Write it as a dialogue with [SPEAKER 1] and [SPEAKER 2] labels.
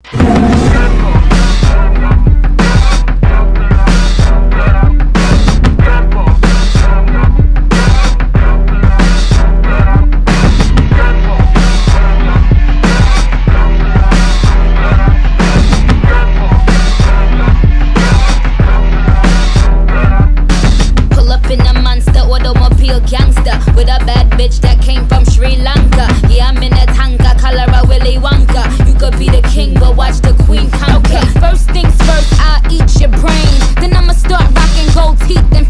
[SPEAKER 1] With a bad bitch that came from Sri Lanka. Yeah, I'm in a tanga, color a Willy Wonka. You could be the king, but watch the queen conquer. Okay, first things first, I'll eat your brains. Then I'ma start rocking gold teeth and